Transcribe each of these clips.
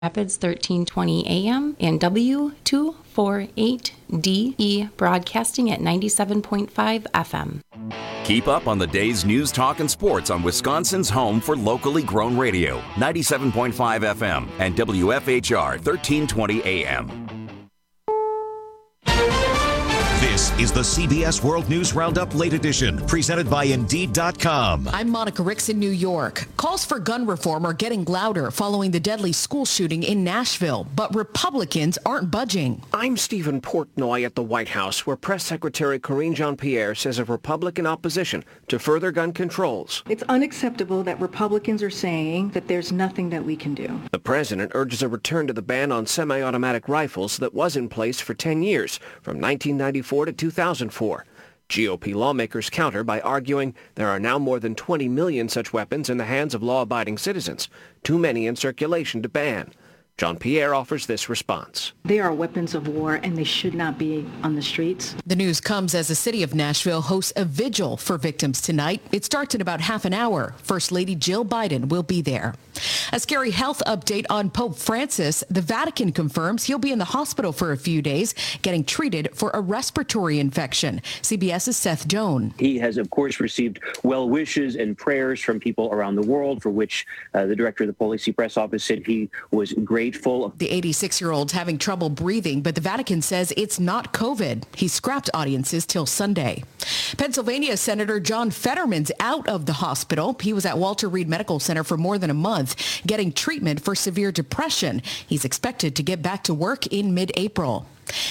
Rapids 1320 AM and W248DE broadcasting at 97.5 FM. Keep up on the day's news, talk, and sports on Wisconsin's home for locally grown radio, 97.5 FM and WFHR 1320 AM. This is the CBS World News Roundup Late Edition, presented by Indeed.com. I'm Monica Ricks in New York. Calls for gun reform are getting louder following the deadly school shooting in Nashville, but Republicans aren't budging. I'm Stephen Portnoy at the White House, where Press Secretary Karine Jean-Pierre says of Republican opposition to further gun controls. It's unacceptable that Republicans are saying that there's nothing that we can do. The president urges a return to the ban on semi-automatic rifles that was in place for 10 years, from 1994 to 2004. GOP lawmakers counter by arguing there are now more than 20 million such weapons in the hands of law-abiding citizens, too many in circulation to ban. Jean-Pierre offers this response. They are weapons of war and they should not be on the streets. The news comes as the city of Nashville hosts a vigil for victims tonight. It starts in about half an hour. First Lady Jill Biden will be there. A scary health update on Pope Francis. The Vatican confirms he'll be in the hospital for a few days, getting treated for a respiratory infection. CBS's Seth Doan. He has, of course, received well wishes and prayers from people around the world, for which the director of the Holy See Press Office said he was grateful. The 86-year-old's having trouble breathing, but the Vatican says it's not COVID. He scrapped audiences till Sunday. Pennsylvania Senator John Fetterman's out of the hospital. He was at Walter Reed Medical Center for more than a month, getting treatment for severe depression. He's expected to get back to work in mid-April.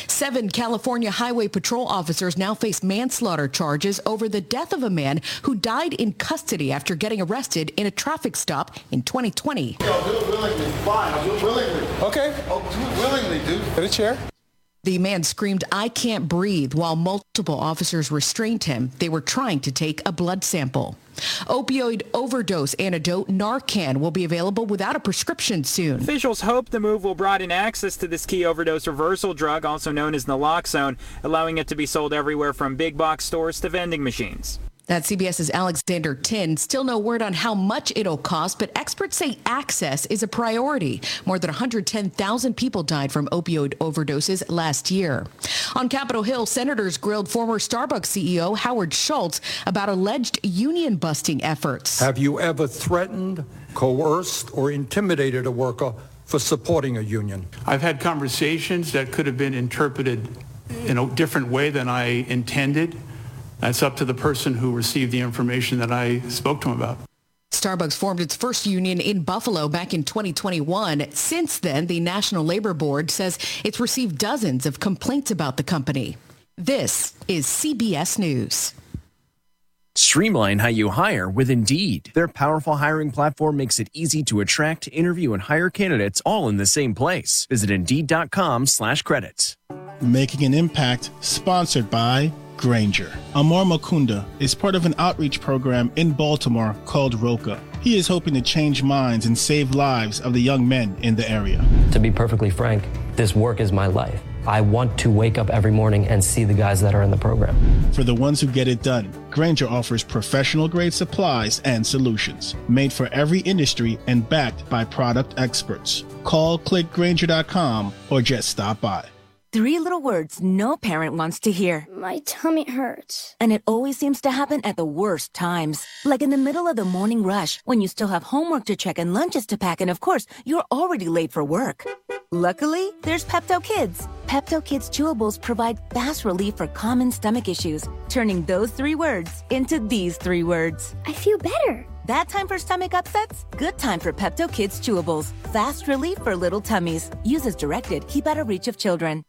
7 California Highway Patrol officers now face manslaughter charges over the death of a man who died in custody after getting arrested in a traffic stop in 2020. I'll do it willingly. Fine, I'll do it willingly. Okay. I'll do it willingly, dude. Get a chair. The man screamed, "I can't breathe," while multiple officers restrained him. They were trying to take a blood sample. Opioid overdose antidote Narcan will be available without a prescription soon. Officials hope the move will broaden access to this key overdose reversal drug, also known as naloxone, allowing it to be sold everywhere from big box stores to vending machines. That's CBS's Alexander Tin. Still no word on how much it'll cost, but experts say access is a priority. More than 110,000 people died from opioid overdoses last year. On Capitol Hill, senators grilled former Starbucks CEO Howard Schultz about alleged union-busting efforts. Have you ever threatened, coerced, or intimidated a worker for supporting a union? I've had conversations that could have been interpreted in a different way than I intended. That's up to the person who received the information that I spoke to him about. Starbucks formed its first union in Buffalo back in 2021. Since then, the National Labor Board says it's received dozens of complaints about the company. This is CBS News. Streamline how you hire with Indeed. Their powerful hiring platform makes it easy to attract, interview, and hire candidates all in the same place. Visit Indeed.com/credits. Making an Impact, sponsored by Grainger. Amar Mukunda is part of an outreach program in Baltimore called ROCA. He is hoping to change minds and save lives of the young men in the area. To be perfectly frank, this work is my life. I want to wake up every morning and see the guys that are in the program. For the ones who get it done, Grainger offers professional-grade supplies and solutions, made for every industry and backed by product experts. Call, click Grainger.com, or just stop by. 3 little words no parent wants to hear. My tummy hurts. And it always seems to happen at the worst times. Like in the middle of the morning rush, when you still have homework to check and lunches to pack, and of course, you're already late for work. Luckily, there's Pepto Kids. Pepto Kids chewables provide fast relief for common stomach issues, turning those 3 words into these 3 words. I feel better. Bad time for stomach upsets? Good time for Pepto Kids chewables. Fast relief for little tummies. Use as directed. Keep out of reach of children.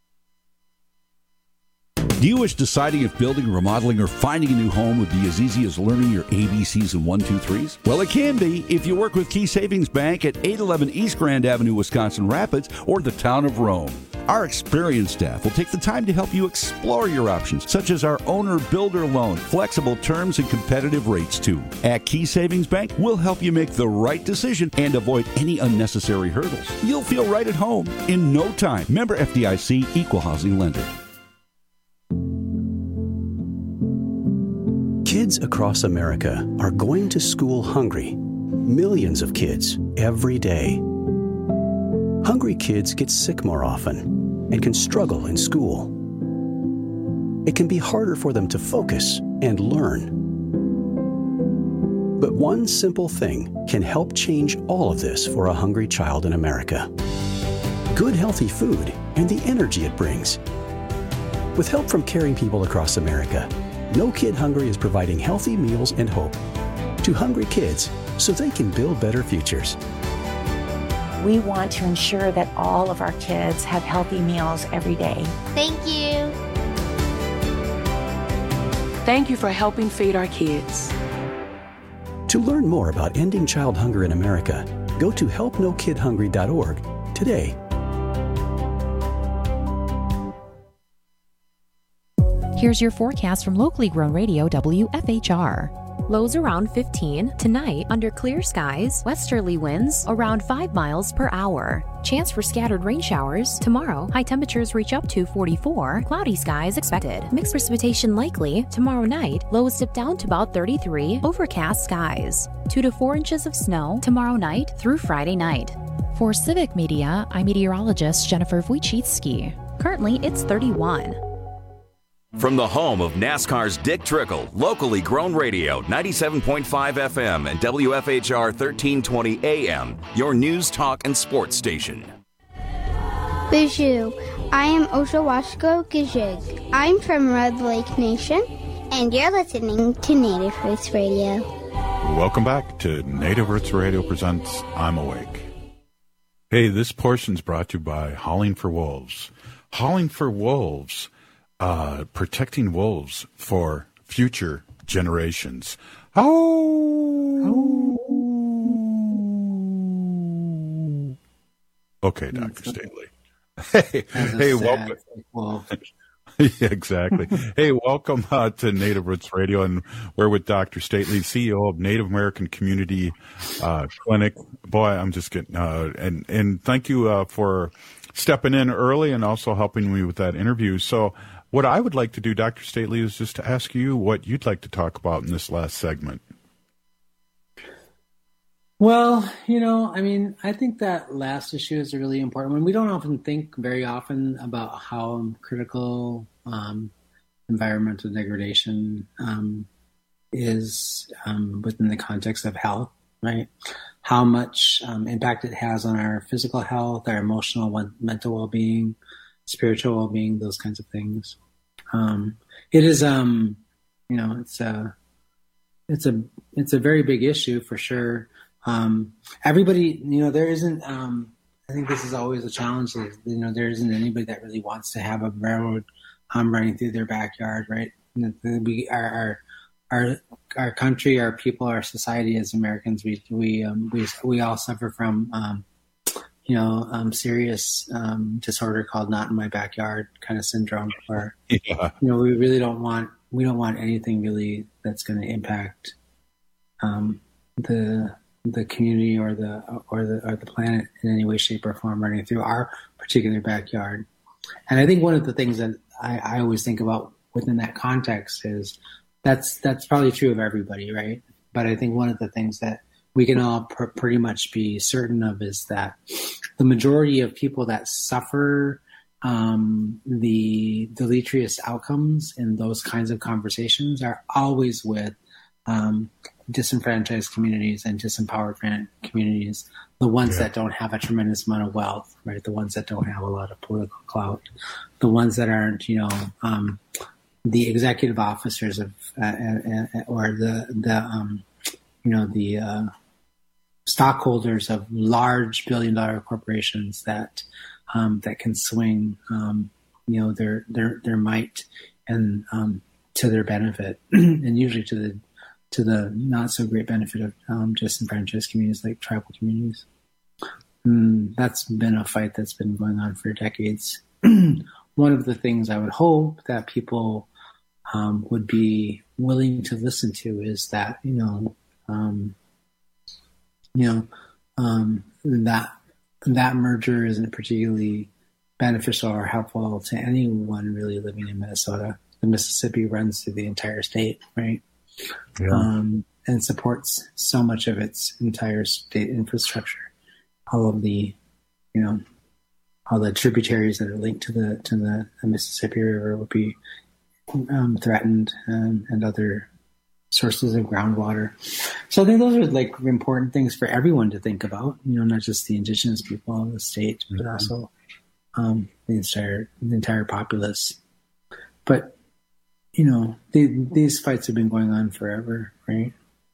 Do you wish deciding if building, remodeling, or finding a new home would be as easy as learning your ABCs and 1, 2, 3s? Well, it can be if you work with Key Savings Bank at 811 East Grand Avenue, Wisconsin Rapids, or the town of Rome. Our experienced staff will take the time to help you explore your options, such as our owner-builder loan, flexible terms, and competitive rates, too. At Key Savings Bank, we'll help you make the right decision and avoid any unnecessary hurdles. You'll feel right at home in no time. Member FDIC, Equal Housing Lender. Kids across America are going to school hungry. Millions of kids every day. Hungry kids get sick more often and can struggle in school. It can be harder for them to focus and learn. But one simple thing can help change all of this for a hungry child in America. Good, healthy food and the energy it brings. With help from caring people across America, No Kid Hungry is providing healthy meals and hope to hungry kids so they can build better futures. We want to ensure that all of our kids have healthy meals every day. Thank you. Thank you for helping feed our kids. To learn more about ending child hunger in America, go to helpnokidhungry.org today. Here's your forecast from locally grown radio WFHR. Lows around 15. Tonight, under clear skies, westerly winds around 5 miles per hour. Chance for scattered rain showers. Tomorrow, high temperatures reach up to 44. Cloudy skies expected. Mixed precipitation likely. Tomorrow night, lows dip down to about 33. Overcast skies. 2 to 4 inches of snow tomorrow night through Friday night. For Civic Media, I'm meteorologist Jennifer Wojcicki. Currently, it's 31. From the home of NASCAR's Dick Trickle, locally grown radio, 97.5 FM and WFHR 1320 AM, your news, talk, and sports station. Bijou, I am Oshawashko Gijig. I'm from Red Lake Nation, and you're listening to Native Roots Radio. Welcome back to Native Roots Radio presents I'm Awake. Hey, this portion's brought to you by Howling for Wolves. Howling for Wolves. Protecting wolves for future generations. Oh. Okay, Dr. Staley. Hey, welcome. Yeah, exactly. Hey, welcome to Native Roots Radio, and we're with Dr. Staley, CEO of Native American Community Clinic. Boy, I'm just getting and thank you for stepping in early and also helping me with that interview. So what I would like to do, Dr. Staley, is just to ask you what you'd like to talk about in this last segment. Well, I think that last issue is a really important one. We don't often think very often about how critical environmental degradation is within the context of health, right? How much impact it has on our physical health, our emotional, mental well-being, spiritual well-being, those kinds of things. It is, it's a very big issue for sure. Everybody, there isn't, I think this is always a challenge. There isn't anybody that really wants to have a railroad running through their backyard, right? Our country, our people, our society as Americans, we all suffer from, serious disorder called "not in my backyard" kind of syndrome, where we really don't want anything really that's going to impact the community or the planet in any way, shape, or form running through our particular backyard. And I think one of the things that I always think about within that context is that's probably true of everybody, right? But I think one of the things that we can all pretty much be certain of is that the majority of people that suffer the deleterious outcomes in those kinds of conversations are always with disenfranchised communities and disempowered communities, the ones that don't have a tremendous amount of wealth, right? The ones that don't have a lot of political clout, the ones that aren't, the executive officers of or the stockholders of large billion-dollar corporations that can swing, their might and to their benefit, and usually to the not so great benefit of disenfranchised communities like tribal communities. That's been a fight that's been going on for decades. One of the things I would hope that people would be willing to listen to is that that merger isn't particularly beneficial or helpful to anyone really living in Minnesota. The Mississippi runs through the entire state, right? Yeah. And supports so much of its entire state infrastructure. All of the, all the tributaries that are linked to the Mississippi River would be threatened, and other sources of groundwater. So I think those are like important things for everyone to think about, not just the indigenous people of the state, but also the entire populace. But, these fights have been going on forever, right?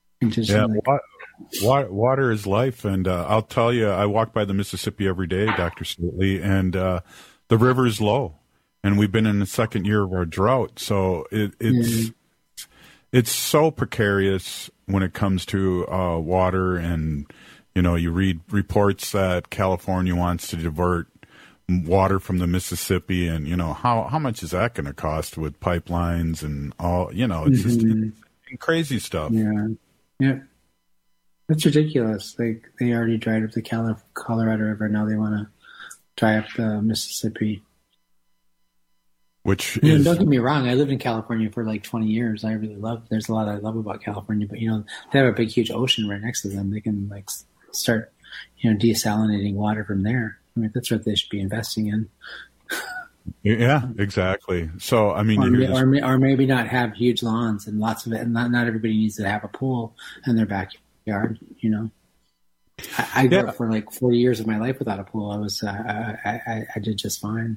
Water is life. And I'll tell you, I walk by the Mississippi every day, Dr. Stately, and the river is low. And we've been in the second year of our drought. So it's so precarious when it comes to water. And, you read reports that California wants to divert water from the Mississippi. And, how much is that going to cost with pipelines and all, it's just crazy stuff. Yeah. That's ridiculous. Like, they already dried up the Colorado River. Now they want to dry up the Mississippi. Which is, don't get me wrong, I lived in California for like 20 years. I really there's a lot I love about California, but they have a big, huge ocean right next to them. They can like start, desalinating water from there. I mean, that's what they should be investing in. Yeah, exactly. So, I mean, or maybe not have huge lawns and lots of it, and not everybody needs to have a pool in their backyard. I grew up for like 40 years of my life without a pool. I did just fine.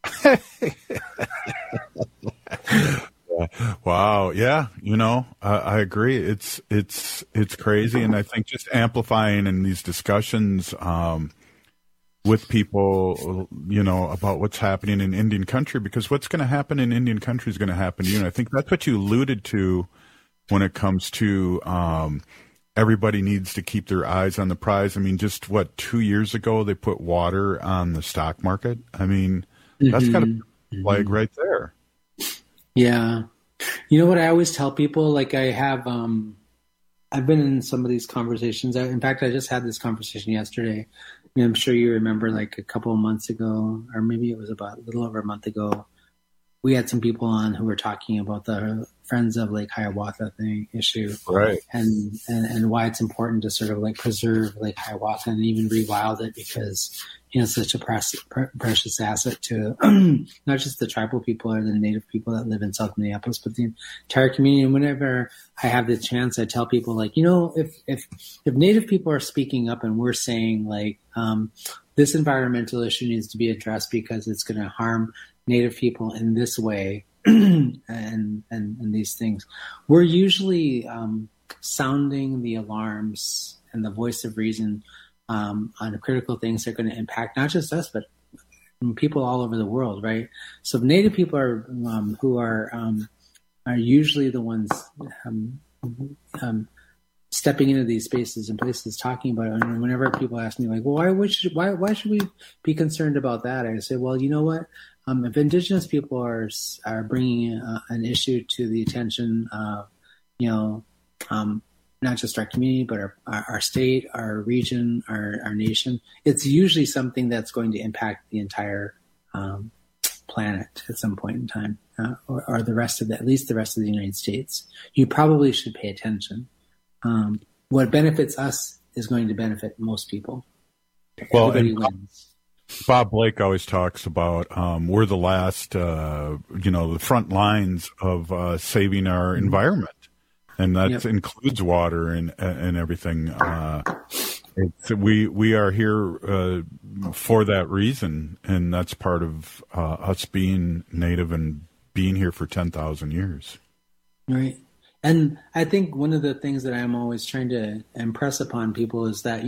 Wow. Yeah. I agree. It's crazy. And I think just amplifying in these discussions, with people, about what's happening in Indian country, because what's going to happen in Indian country is going to happen to you. And I think that's what you alluded to when it comes to, everybody needs to keep their eyes on the prize. I mean, just 2 years ago, they put water on the stock market. I mean, that's got a flag right there. Yeah. You know what I always tell people? Like, I have, I've been in some of these conversations. In fact, I just had this conversation yesterday. I'm sure you remember, like a couple of months ago, or maybe it was about a little over a month ago, we had some people on who were talking about the Friends of Lake Hiawatha issue. Right. And why it's important to sort of like preserve Lake Hiawatha and even rewild it, because it's such a precious asset to not just the tribal people or the native people that live in South Minneapolis, but the entire community. And whenever I have the chance, I tell people, like, if native people are speaking up and we're saying like, this environmental issue needs to be addressed because it's going to harm native people in this way, and these things, we're usually sounding the alarms and the voice of reason on critical things that are going to impact not just us, but people all over the world, right? So native people are who are usually the ones stepping into these spaces and places talking about it. And whenever people ask me, like, well, why should we be concerned about that? I say, well, you know what? If Indigenous people are bringing an issue to the attention of, not just our community, but our state, our region, our nation, it's usually something that's going to impact the entire planet at some point in time, or the rest of at least the rest of the United States. You probably should pay attention. What benefits us is going to benefit most people. Well, everybody wins. Bob Blake always talks about we're the last, the front lines of saving our environment, and that includes water and everything. We are here for that reason, and that's part of us being Native and being here for 10,000 years. Right. And I think one of the things that I'm always trying to impress upon people is that,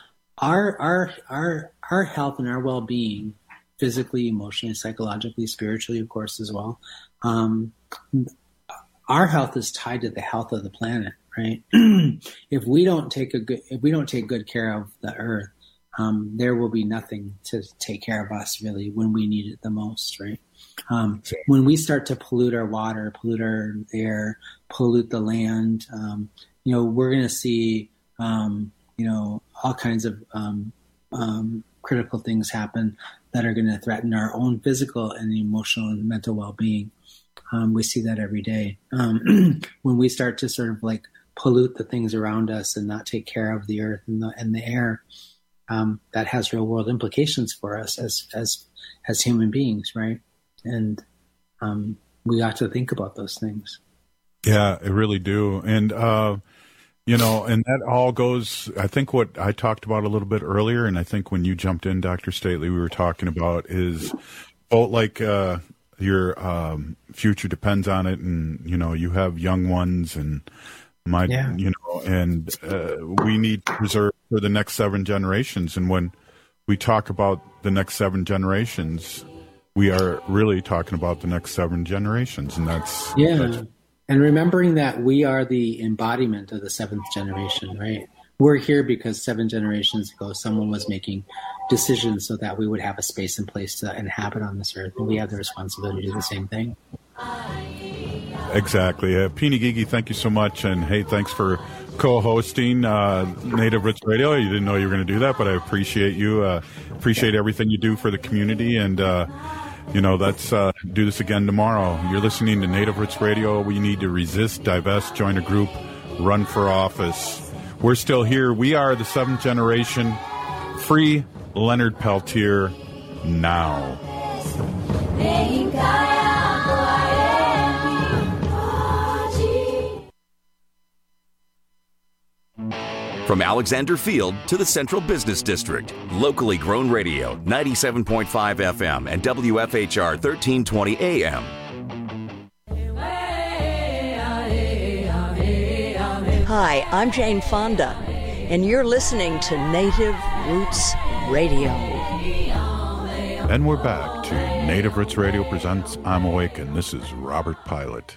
our health and our well-being, physically, emotionally, psychologically, spiritually, of course, as well. Our health is tied to the health of the planet, right? If we don't take good care of the earth, there will be nothing to take care of us really when we need it the most, right? When we start to pollute our water, pollute our air, pollute the land, we're going to see, all kinds of critical things happen that are going to threaten our own physical and emotional and mental well-being. We see that every day. When we start to sort of like pollute the things around us and not take care of the earth and the air, that has real world implications for us as human beings, right? And we ought to think about those things. Yeah, I really do. And, and that all goes, I think what I talked about a little bit earlier, and I think when you jumped in, Dr. Stately, we were talking about is both like your future depends on it. And, you have young ones and we need to preserve for the next 7 generations. And when we talk about the next 7 generations, we are really talking about the next 7 generations. And that's and remembering that we are the embodiment of the 7th generation, right? We're here because 7 generations ago, someone was making decisions so that we would have a space and place to inhabit on this earth. And we have the responsibility to do the same thing. Exactly. Peony Gigi, thank you so much. And hey, thanks for co-hosting Native Roots Radio. You didn't know you were going to do that, but I appreciate you. Appreciate everything you do for the community. And, let's do this again tomorrow. You're listening to Native Roots Radio. We need to resist, divest, join a group, run for office. We're still here. We are the 7th generation. Free Leonard Peltier now. From Alexander Field to the Central Business District, locally grown radio, 97.5 FM and WFHR 1320 AM. Hi, I'm Jane Fonda, and you're listening to Native Roots Radio. And we're back to Native Roots Radio presents I'm Awake, and this is Robert Pilot.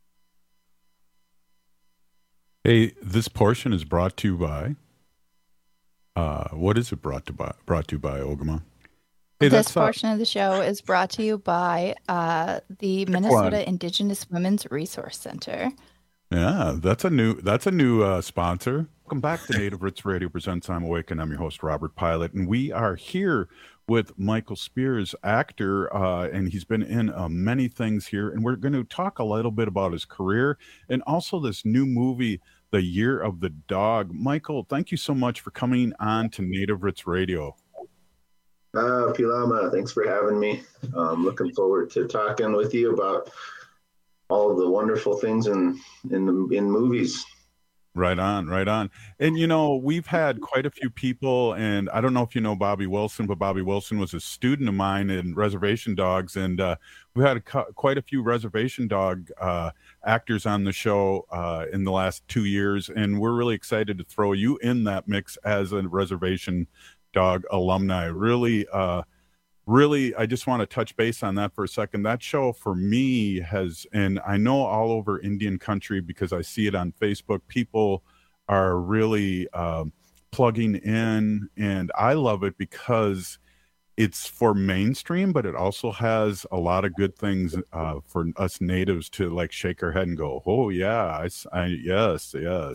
Hey, this portion is brought to you by, what is it brought to you by, Ogama? Hey, this portion of the show is brought to you by the Minnesota Indigenous Women's Resource Center. Yeah, that's a new sponsor. Welcome back to Native Roots Radio presents I'm Awake, and I'm your host, Robert Pilot, and we are here with Michael Spears, actor, and he's been in many things here, and we're going to talk a little bit about his career and also this new movie, The Year of the Dog. Michael, thank you so much for coming on to Native Roots Radio. Pilama, thanks for having me. Looking forward to talking with you about all of the wonderful things in movies. Right on. And, we've had quite a few people, and I don't know if you know Bobby Wilson, but Bobby Wilson was a student of mine in Reservation Dogs, and we had quite a few Reservation Dog actors on the show in the last 2 years, and we're really excited to throw you in that mix as a Reservation Dog alumni. Really, I just want to touch base on that for a second. That show for me and I know all over Indian country because I see it on Facebook, people are really plugging in, and I love it because it's for mainstream, but it also has a lot of good things for us natives to like shake our head and go, oh yeah, yes.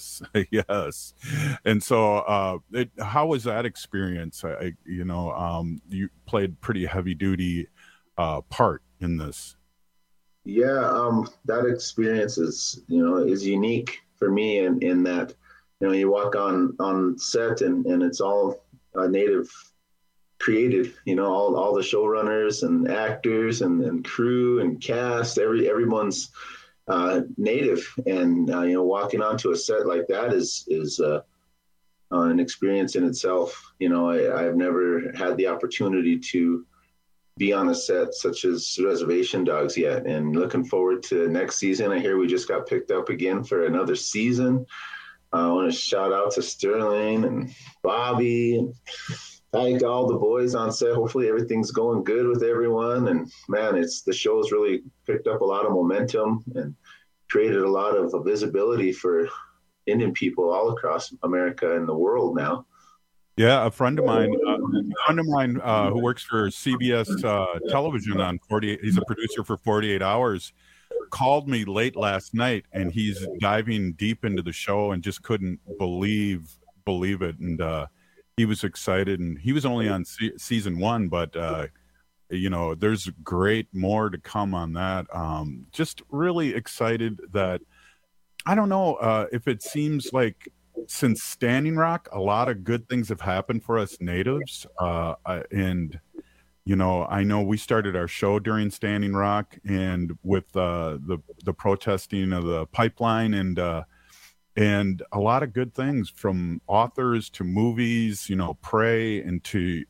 And so how was that experience? You played pretty heavy duty part in this. Yeah, that experience is unique for me in that, you walk on set and it's all native created, all the showrunners and actors and crew and cast, everyone's native, and walking onto a set like that is an experience in itself. I've never had the opportunity to be on a set such as Reservation Dogs yet, and looking forward to next season. I hear we just got picked up again for another season. I want to shout out to Sterling and Bobby and thank all the boys on set. Hopefully everything's going good with everyone. And man, the show's really picked up a lot of momentum and created a lot of visibility for Indian people all across America and the world now. Yeah, a friend of mine who works for CBS television on 48, he's a producer for 48 Hours, called me late last night, and he's diving deep into the show and just couldn't believe it. And he was excited, and he was only on season 1, but there's great more to come on that. Just really excited that, I don't know if it seems like since Standing Rock, a lot of good things have happened for us natives. And, you know, I know we started our show during Standing Rock and with the protesting of the pipeline and a lot of good things from authors to movies, you know, Prey and to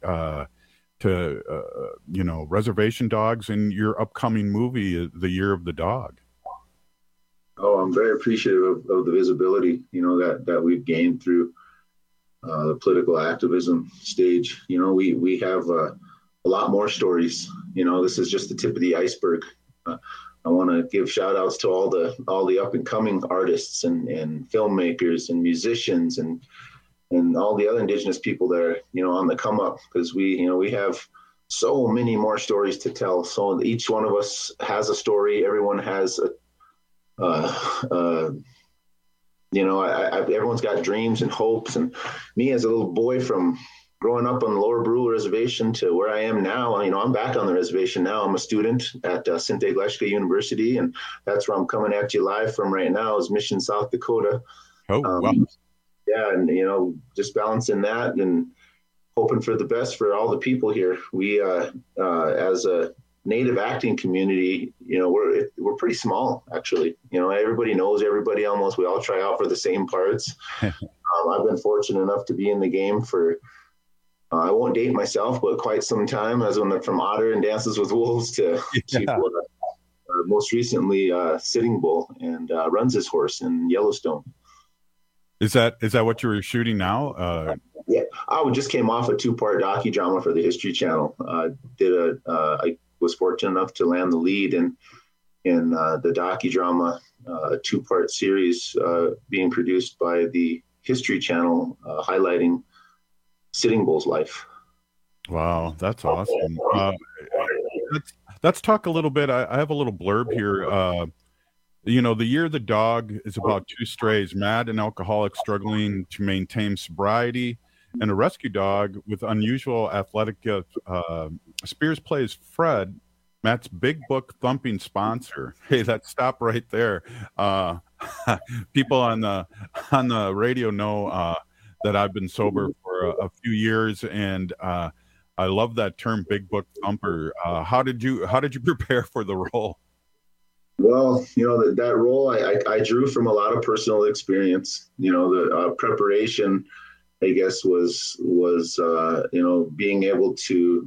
you know, Reservation Dogs and your upcoming movie, The Year of the Dog. Oh, I'm very appreciative of the visibility, you know, that we've gained through the political activism stage. You know, we have a lot more stories. You know, this is just the tip of the iceberg. I want to give shout outs to all the up and coming artists and filmmakers and musicians and all the other Indigenous people that are, you know, on the come up, because we have so many more stories to tell. So each one of us has a story. Everyone has you know, everyone's got dreams and hopes. And me as a little boy from growing up on the Lower Brule Reservation to where I am now, you know, I'm back on the reservation now. I'm a student at Sinte Gleshka University, and that's where I'm coming at you live from right now, is Mission, South Dakota. Oh, wow. Yeah, and, you know, just balancing that and hoping for the best for all the people here. We, as a Native acting community, you know, we're pretty small, actually. You know, everybody knows everybody almost. We all try out for the same parts. I've been fortunate enough to be in the game for, I won't date myself, but quite some time, as from Otter and Dances with Wolves to most recently Sitting Bull and Runs His Horse in Yellowstone. Is that what you were shooting now? Yeah, I just came off a 2-part docudrama for the History Channel. I was fortunate enough to land the lead in the docudrama, a 2-part series being produced by the History Channel, highlighting Sitting Bull's life. Wow, that's awesome. Let's talk a little bit. I have a little blurb here. You know, The Year of the Dog is about 2 strays, mad and alcoholic, struggling to maintain sobriety, and a rescue dog with unusual athletic gifts. Spears plays Fred, Matt's big book thumping sponsor. Hey, that stop right there. People on the radio know that I've been sober for a few years, and I love that term, big book thumper. How did you prepare for the role? Well, you know, that role I drew from a lot of personal experience. You know, the preparation, I guess, was you know, being able to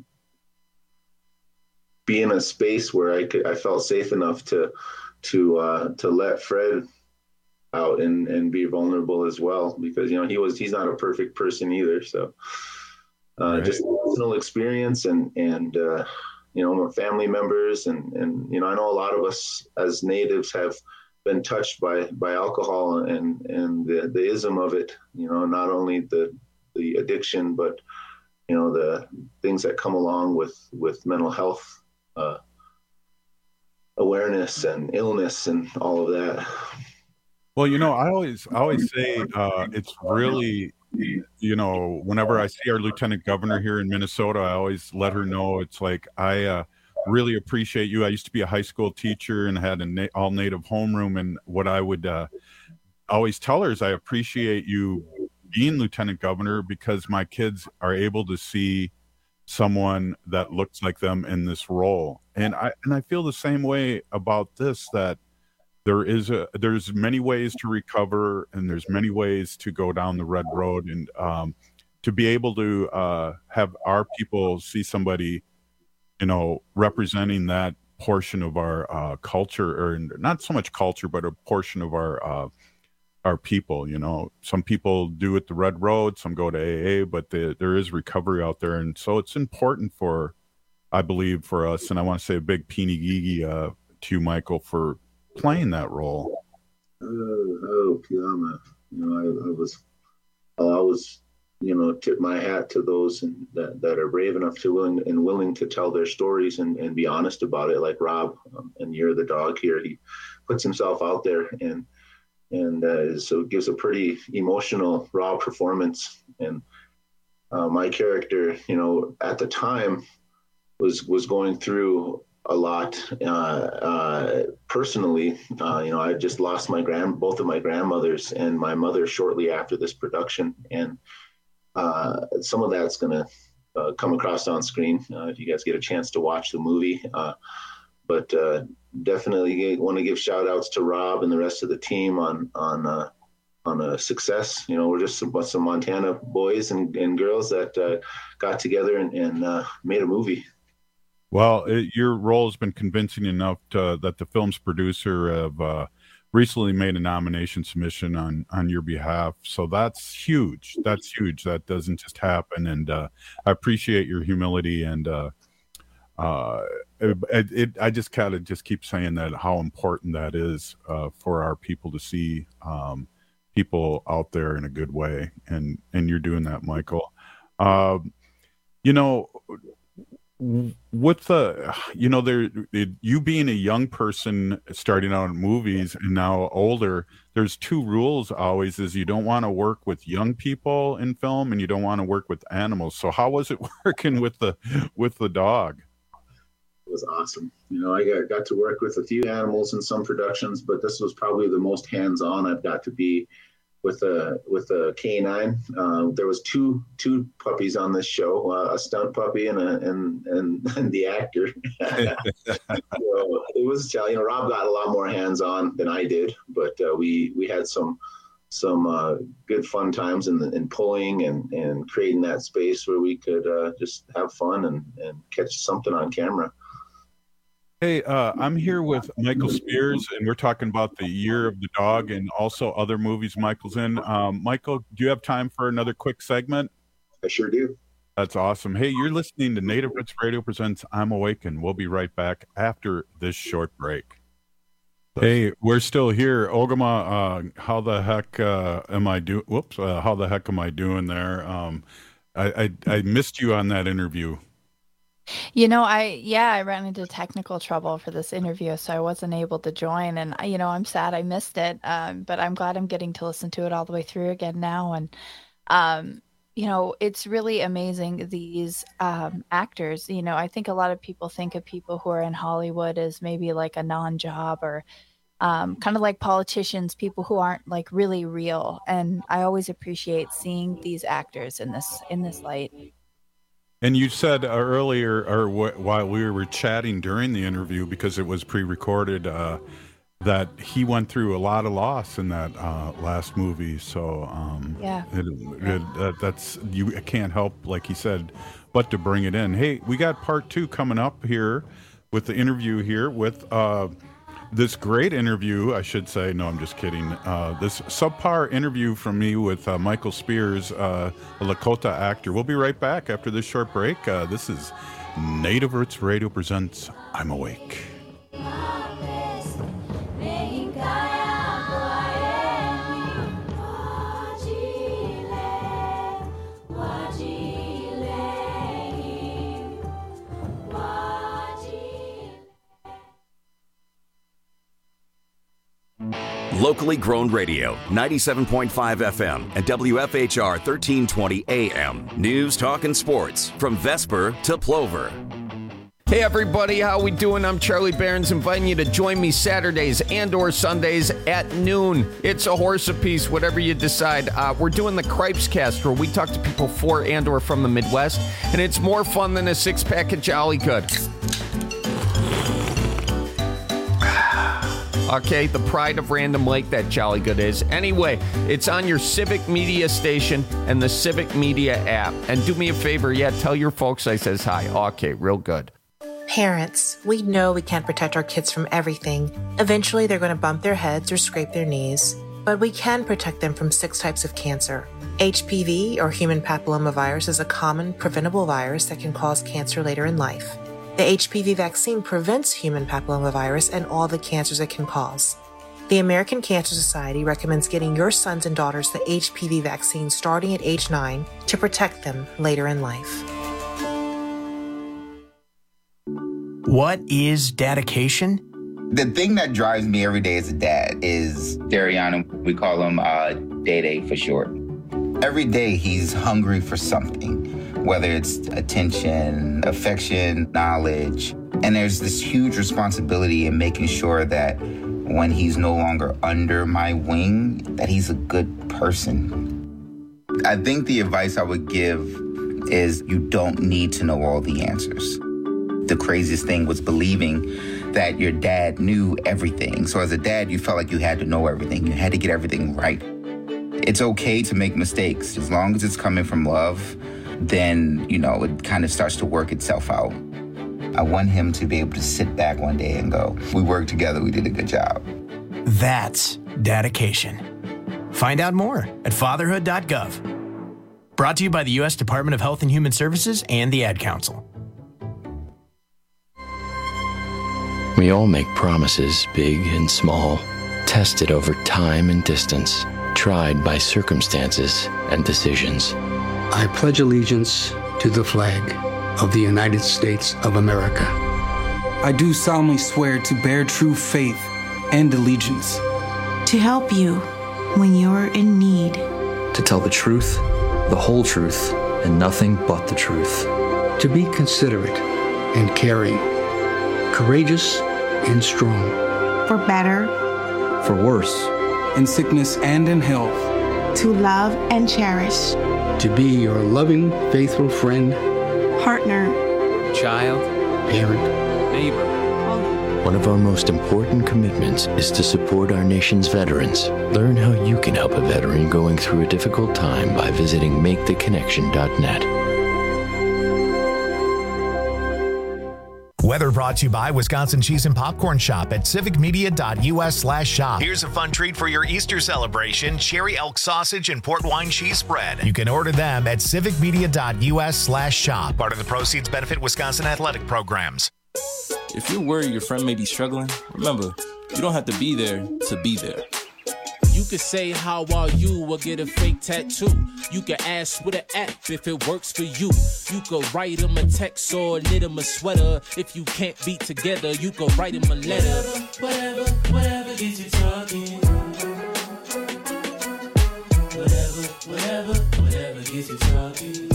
be in a space where I felt safe enough to let Fred out and be vulnerable as well, because, you know, he's not a perfect person either. So right. Just personal experience and you know, family members and, you know, I know a lot of us as natives have been touched by alcohol and the ism of it, you know, not only the addiction, but, you know, the things that come along with mental health awareness and illness and all of that. Well, you know, I always say it's really, you know, whenever I see our lieutenant governor here in Minnesota, I always let her know, it's like, I really appreciate you. I used to be a high school teacher and had an all native homeroom. And what I would always tell her is I appreciate you being lieutenant governor, because my kids are able to see someone that looks like them in this role. And I feel the same way about this, that there's many ways to recover, and there's many ways to go down the red road, and to be able to have our people see somebody, you know, representing that portion of our culture, or not so much culture, but a portion of our people. You know, some people do it the red road, some go to AA, but there is recovery out there, and so it's important I believe, for us. And I want to say a big Peeny Gigi to you, Michael, for playing that role. Kiama. You know, I'll always, you know, tip my hat to those that are brave enough to willing to tell their stories and be honest about it. Like Rob and Year of the Dog here, he puts himself out there and so it gives a pretty emotional, raw performance. And my character, you know, at the time was going through a lot personally. I just lost both of my grandmothers and my mother shortly after this production, and some of that's going to come across on screen if you guys get a chance to watch the movie. But definitely want to give shout outs to Rob and the rest of the team on a success. We're just some Montana boys and girls that got together and made a movie. Well, your role has been convincing enough that the film's producer have recently made a nomination submission on your behalf. So that's huge. That doesn't just happen. And I appreciate your humility. And I just kind of just keep saying that, how important that is for our people to see people out there in a good way. And you're doing that, Michael. With you being a young person starting out in movies and now older, there's two rules always: is you don't want to work with young people in film and you don't want to work with animals. So how was it working with the dog? It was awesome. I got to work with a few animals in some productions, but this was probably the most hands-on I've got to be with a canine. There was two puppies on this show, a stunt puppy and the actor. So it was, Rob got a lot more hands-on than I did, but we had some good fun times in pulling and creating that space where we could just have fun and catch something on camera. Hey, I'm here with Michael Spears, and we're talking about the Year of the Dog and also other movies Michael's in. Michael, do you have time for another quick segment? I sure do. That's awesome. Hey, you're listening to Native Roots Radio presents I'm Awake, and we'll be right back after this short break. Hey, we're still here. Ogama, how the heck am I doing? Whoops, how the heck am I doing there? I missed you on that interview. I ran into technical trouble for this interview, so I wasn't able to join, and I'm sad I missed it, but I'm glad I'm getting to listen to it all the way through again now. And it's really amazing, these actors. I think a lot of people think of people who are in Hollywood as maybe like a non-job, or kind of like politicians, people who aren't like really real, and I always appreciate seeing these actors in this light. And you said earlier, or while we were chatting during the interview, because it was pre-recorded, that he went through a lot of loss in that last movie. So that's you can't help, like he said, but to bring it in. Hey, we got part 2 coming up here with the interview here with this great interview, I should say. No, I'm just kidding. This subpar interview from me with Michael Spears, a Lakota actor. We'll be right back after this short break. This is Native Roots Radio presents I'm Awake. Locally grown radio, 97.5 FM and WFHR 1320 AM. News, talk, and sports from Vesper to Plover. Hey everybody, how we doing? I'm Charlie Behrens, inviting you to join me Saturdays and or Sundays at noon. It's a horse apiece, whatever you decide. We're doing the Cripes Cast, where we talk to people for and or from the Midwest, and it's more fun than a 6-pack of Jolly Good. Okay, the pride of Random Lake, that Jolly Good is. Anyway, it's on your Civic Media station and the Civic Media app. And do me a favor, tell your folks I says hi. Okay, real good. Parents, we know we can't protect our kids from everything. Eventually, they're going to bump their heads or scrape their knees. But we can protect them from 6 types of cancer. HPV, or human papillomavirus, is a common preventable virus that can cause cancer later in life. The HPV vaccine prevents human papillomavirus and all the cancers it can cause. The American Cancer Society recommends getting your sons and daughters the HPV vaccine starting at age 9 to protect them later in life. What is dedication? The thing that drives me every day as a dad is Dariana. We call him Day for short. Every day he's hungry for something, whether it's attention, affection, knowledge. And there's this huge responsibility in making sure that when he's no longer under my wing, that he's a good person. I think the advice I would give is you don't need to know all the answers. The craziest thing was believing that your dad knew everything. So as a dad, you felt like you had to know everything. You had to get everything right. It's okay to make mistakes. As long as it's coming from love, then, it kind of starts to work itself out. I want him to be able to sit back one day and go, we worked together, we did a good job. That's dedication. Find out more at fatherhood.gov. Brought to you by the U.S. Department of Health and Human Services and the Ad Council. We all make promises, big and small, tested over time and distance, tried by circumstances and decisions. I pledge allegiance to the flag of the United States of America. I do solemnly swear to bear true faith and allegiance. To help you when you're in need. To tell the truth, the whole truth, and nothing but the truth. To be considerate and caring, courageous and strong. For better. For worse. In sickness and in health. To love and cherish. To be your loving, faithful friend. Partner. Child. Parent. Neighbor. One of our most important commitments is to support our nation's veterans. Learn how you can help a veteran going through a difficult time by visiting maketheconnection.net. Weather brought to you by Wisconsin Cheese and Popcorn Shop at civicmedia.us/shop. Here's a fun treat for your Easter celebration: cherry elk sausage and port wine cheese spread. You can order them at civicmedia.us/shop. Part of the proceeds benefit Wisconsin athletic programs. If you're worried your friend may be struggling, remember, you don't have to be there to be there. You could say, how are you, or get a fake tattoo. You could ask with an app if it works for you. You could write him a text or knit him a sweater. If you can't be together, you could write him a letter. Whatever gets you talking. Whatever gets you talking.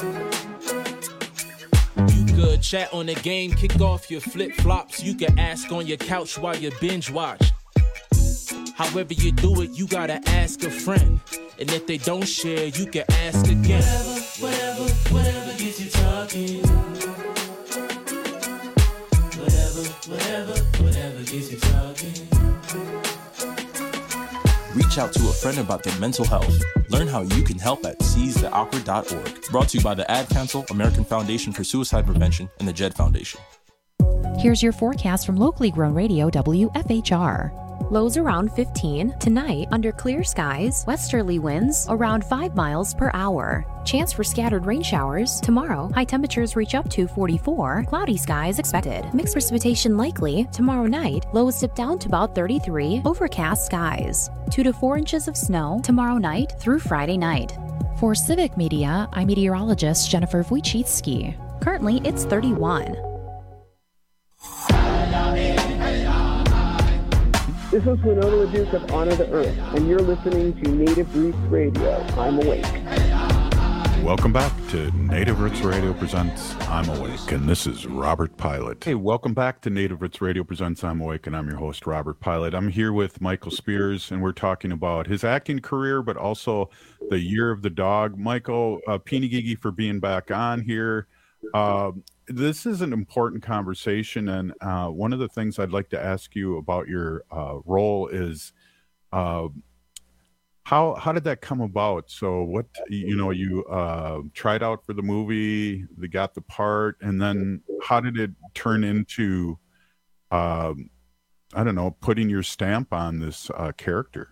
You could chat on the game, kick off your flip-flops. You could ask on your couch while you binge watch. However you do it, you gotta ask a friend. And if they don't share, you can ask again. Whatever gets you talking. Whatever gets you talking. Reach out to a friend about their mental health. Learn how you can help at seizetheawkward.org. Brought to you by the Ad Council, American Foundation for Suicide Prevention, and the JED Foundation. Here's your forecast from locally grown radio WFHR. Lows around 15. Tonight, under clear skies, westerly winds around 5 miles per hour. Chance for scattered rain showers. Tomorrow, high temperatures reach up to 44. Cloudy skies expected. Mixed precipitation likely. Tomorrow night, lows dip down to about 33. Overcast skies. 2 to 4 inches of snow tomorrow night through Friday night. For Civic Media, I'm meteorologist Jennifer Wojcicki. Currently, it's 31. This is Winona LaDuke of Honor the Earth, and you're listening to Native Roots Radio. I'm Awake. Welcome back to Native Roots Radio Presents I'm Awake, and this is Robert Pilot. Hey, welcome back to Native Roots Radio Presents I'm Awake, and I'm your host, Robert Pilot. I'm here with Michael Spears, and we're talking about his acting career, but also the Year of the Dog. Michael, Pinigigi for being back on here. This is an important conversation, and one of the things I'd like to ask you about your role is how did that come about? So what, you tried out for the movie, they got the part, and then how did it turn into, putting your stamp on this character?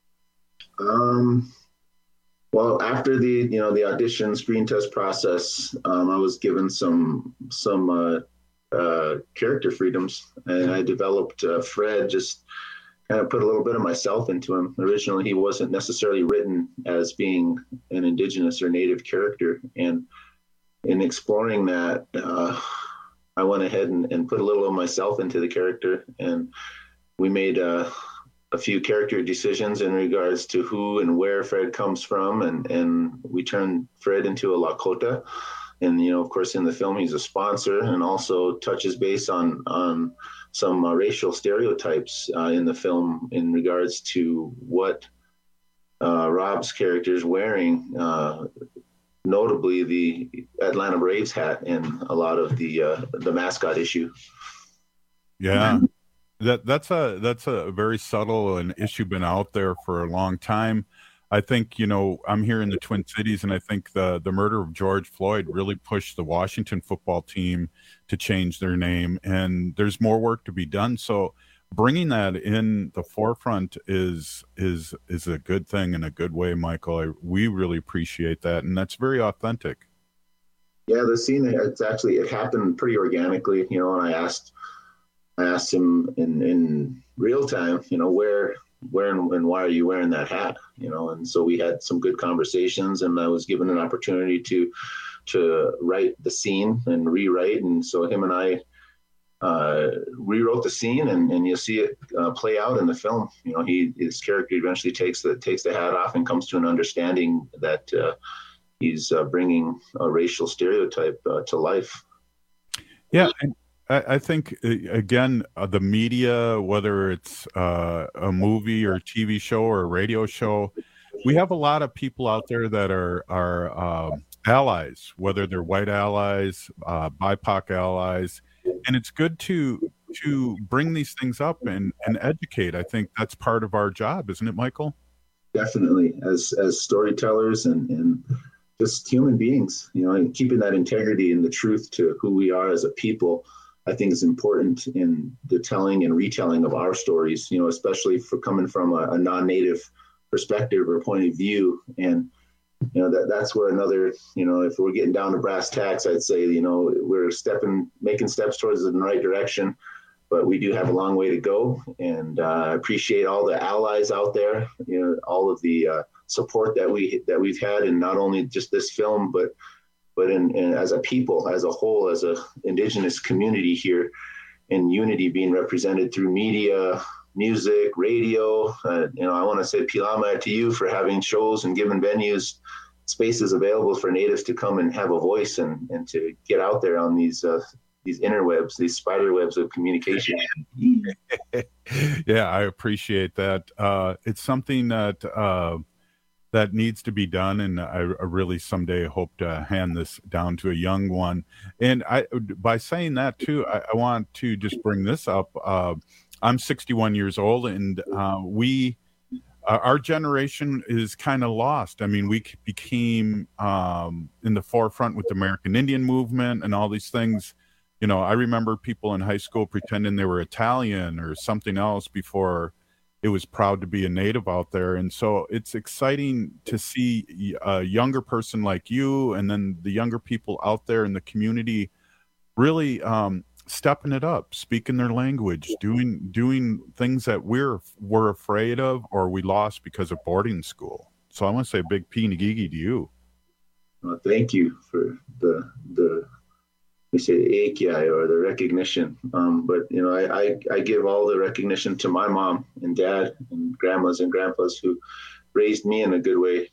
Well, after the audition screen test process, I was given some character freedoms, and I developed Fred. Just kind of put a little bit of myself into him. Originally, he wasn't necessarily written as being an indigenous or native character, and in exploring that, I went ahead and put a little of myself into the character, and we made a few character decisions in regards to who and where Fred comes from, and we turned Fred into a Lakota, And, of course, in the film, he's a sponsor and also touches base on some racial stereotypes in the film in regards to what Rob's character is wearing, notably the Atlanta Braves hat in a lot of the mascot issue. Yeah, that's a very subtle an issue been out there for a long time. I think, I'm here in the Twin Cities, and I think the murder of George Floyd really pushed the Washington football team to change their name, and there's more work to be done. So bringing that in the forefront is a good thing in a good way, Michael. We really appreciate that, and that's very authentic. Yeah, the scene, it happened pretty organically, and I asked him in real time, where and why are you wearing that hat? And so we had some good conversations, and I was given an opportunity to write the scene and rewrite. And so him and I rewrote the scene, and you'll see it play out in the film. His character eventually takes the hat off and comes to an understanding that he's bringing a racial stereotype to life. Yeah. I think, again, the media, whether it's a movie or a TV show or a radio show, we have a lot of people out there that are allies, whether they're white allies, BIPOC allies, and it's good to bring these things up and educate. I think that's part of our job, isn't it, Michael? Definitely, as storytellers and just human beings, and keeping that integrity and the truth to who we are as a people, I think is important in the telling and retelling of our stories, especially for coming from a non-native perspective or point of view. And, that's where another, if we're getting down to brass tacks, I'd say, we're making steps towards the right direction, but we do have a long way to go. And I appreciate all the allies out there, all of the support that we've had in not only just this film, but in as a people, as a whole, as a Indigenous community here, in unity being represented through media, music, radio. I want to say Pilama to you for having shows and giving venues spaces available for Natives to come and have a voice and to get out there on these interwebs, these spider webs of communication. Yeah, I appreciate that. It's something that needs to be done, and I really someday hope to hand this down to a young one. And by saying that too, I want to just bring this up. I'm 61 years old, and our generation is kind of lost. I mean, we became in the forefront with the American Indian movement and all these things. I remember people in high school pretending they were Italian or something else before it was proud to be a Native out there. And so it's exciting to see a younger person like you, and then the younger people out there in the community really stepping it up, speaking their language, doing things that we're afraid of or we lost because of boarding school. So I want to say a big Pinigigi to you. Well, thank you for the we say AKI or the recognition. But I give all the recognition to my mom and dad and grandmas and grandpas who raised me in a good way.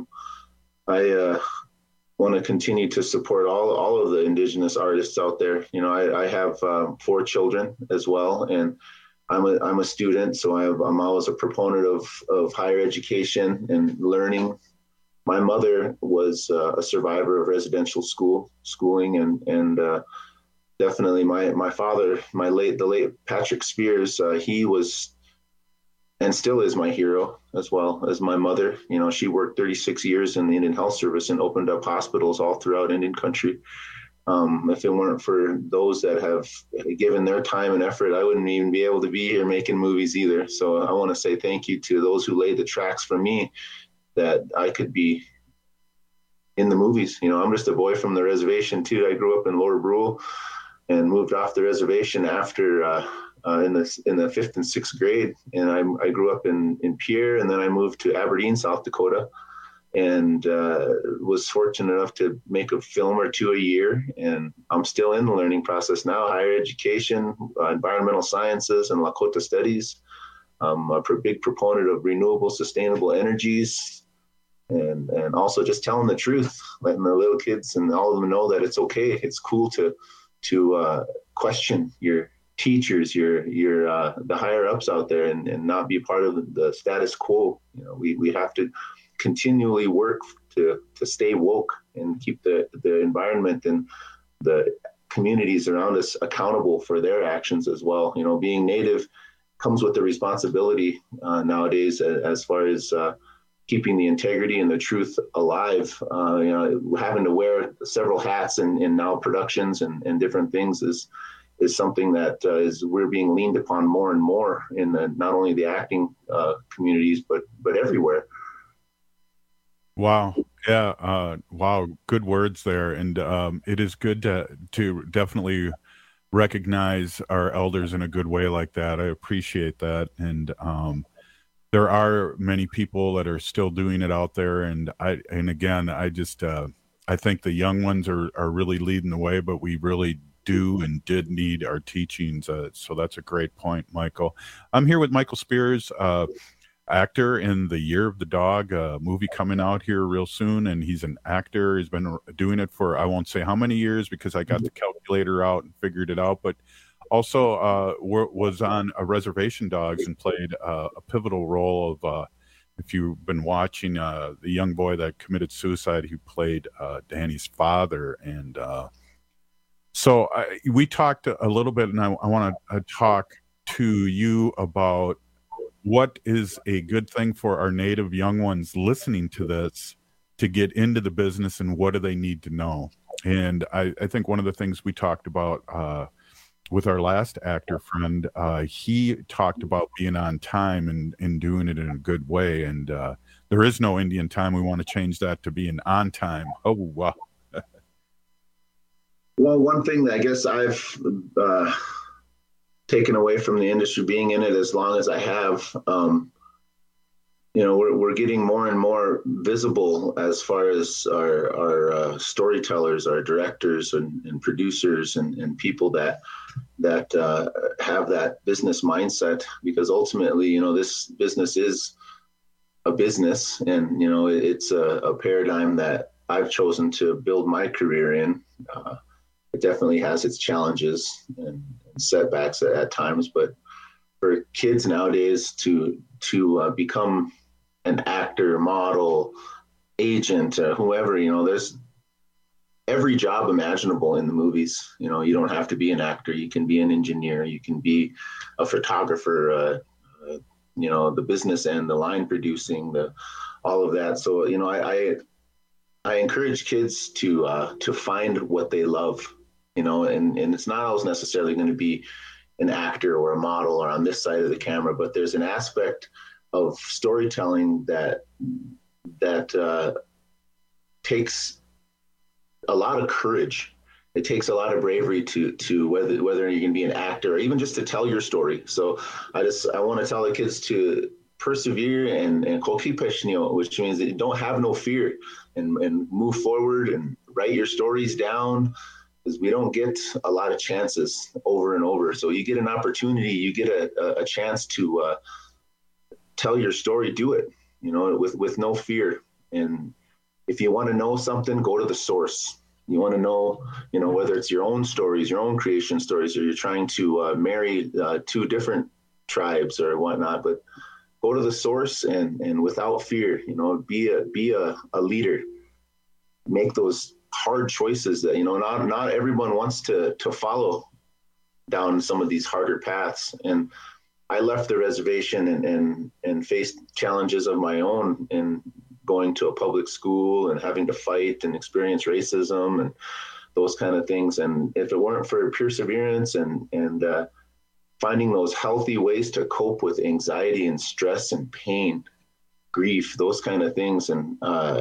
I want to continue to support all of the Indigenous artists out there. I have 4 children as well, and I'm a student, so I'm always a proponent of higher education and learning. My mother was a survivor of residential schooling, and definitely my father, the late Patrick Spears, he was and still is my hero, as well as my mother. She worked 36 years in the Indian Health Service and opened up hospitals all throughout Indian country. If it weren't for those that have given their time and effort, I wouldn't even be able to be here making movies either. So I want to say thank you to those who laid the tracks for me, that I could be in the movies. I'm just a boy from the reservation too. I grew up in Lower Brule and moved off the reservation after in the 5th and 6th grade. And I grew up in Pierre, and then I moved to Aberdeen, South Dakota, and was fortunate enough to make a film or 2 a year. And I'm still in the learning process now, higher education, environmental sciences, and Lakota studies. I'm a big proponent of renewable, sustainable energies. and also just telling the truth, letting the little kids and all of them know that it's okay. It's cool to question your teachers, your the higher ups out there, and not be part of the status quo. You know, we have to continually work to stay woke and keep the environment and the communities around us accountable for their actions as well. You know, being Native comes with the responsibility nowadays as far as keeping the integrity and the truth alive. You know, having to wear several hats in now productions and different things is something that we're being leaned upon more and more in not only the acting communities but everywhere. Wow. Yeah. Wow. Good words there. And it is good to definitely recognize our elders in a good way like that. I appreciate that. And there are many people that are still doing it out there. And again, I think the young ones are really leading the way, but we really do and did need our teachings. So that's a great point, Michael. I'm here with Michael Spears, actor in The Year of the Dog, a movie coming out here real soon, and he's an actor. He's been doing it for, I won't say how many years because I got the calculator out and figured it out, but also was on a Reservation Dogs and played a pivotal role of, if you've been watching, the young boy that committed suicide, he played Danny's father. And so we talked a little bit, and I want to talk to you about what is a good thing for our Native young ones listening to this to get into the business, and what do they need to know? And I think one of the things we talked about with our last actor friend, he talked about being on time and doing it in a good way. And there is no Indian time. We want to change that to being on time. Oh, wow. Well, one thing that I guess I've taken away from the industry, being in it as long as I have, you know, we're getting more and more visible as far as our storytellers, our directors and producers and people that have that business mindset, because ultimately, you know, this business is a business, and, you know, it's a paradigm that I've chosen to build my career in. It definitely has its challenges and setbacks at times, but for kids nowadays to become an actor, model, agent, whoever, you know, there's every job imaginable in the movies. You know, you don't have to be an actor. You can be an engineer. You can be a photographer, you know, the business end, the line producing, all of that. So, you know, I encourage kids to find what they love. You know, and it's not always necessarily going to be an actor or a model or on this side of the camera, but there's an aspect of storytelling that takes a lot of courage. It takes a lot of bravery to whether you can be an actor or even just to tell your story. So I want to tell the kids to persevere and which means that you don't have no fear and move forward and write your stories down. Because we don't get a lot of chances over and over. So you get an opportunity, you get a chance to tell your story, do it, you know, with no fear. And if you want to know something, go to the source. You want to know, you know, whether it's your own stories, your own creation stories, or you're trying to marry two different tribes or whatnot, but go to the source and without fear, you know, be a leader, make those hard choices that, you know, not everyone wants to follow down some of these harder paths. And I left the reservation and faced challenges of my own in going to a public school and having to fight and experience racism and those kind of things. And if it weren't for perseverance and finding those healthy ways to cope with anxiety and stress and pain, grief, those kind of things, and